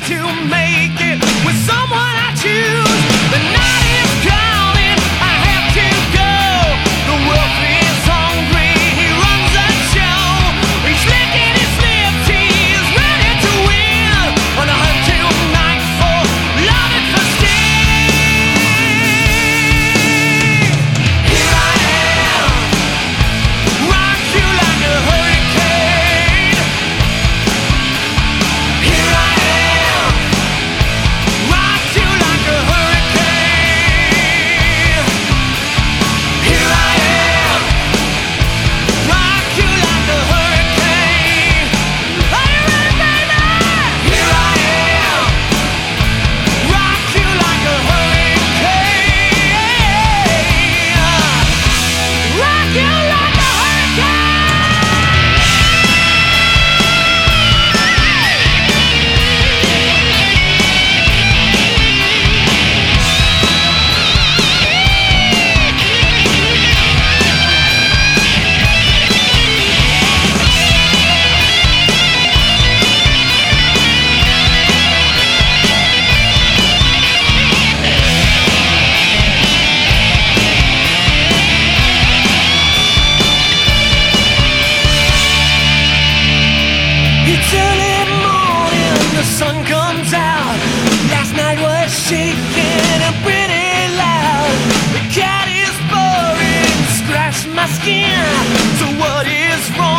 to make it with someone I choose. The night is calling, I have to go. The wolf is hungry, he runs the show. He's licking his lips, he's ready to win. On a hunt tonight for love and for sting. Here I am, rock you like a hurricane. Here I am, rock you like a hurricane. Here I am, rock you like a hurricane. Are you ready, baby? Here I am, rock you like a hurricane. Rock you like a It's early morning, the sun comes out. Last night was shaking and pretty loud. The cat is purring, scratched my skin. So what is wrong?